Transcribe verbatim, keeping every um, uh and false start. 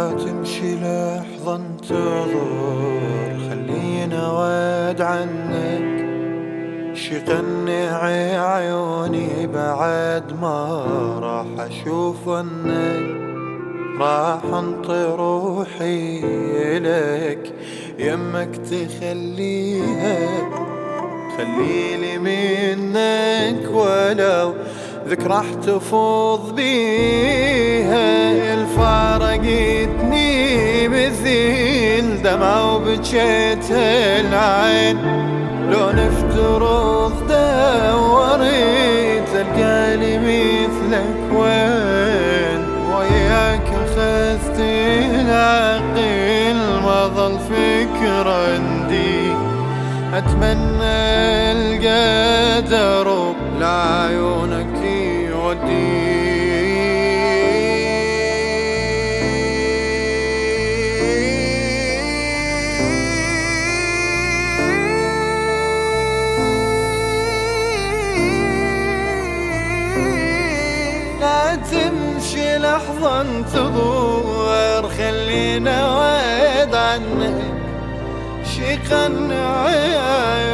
تمشي لحظة انتظر، خلينا واد عنك شي قنعي عيوني بعد ما راح اشوف انك راح انطي روحي لك يمك تخليها، خليلي منك ولو ذكرى احتفظ بيها. الفارقتني مثيل دمع وبجيت العين، لو نفترض دوريت تلقالي مثلك وين، وياك اخذت العقل ما ظل فكر عندي، اتمنى القدر لعيونك يودي. لا تمشي لحظة انتظر، خلينا واد عنك شي قنعي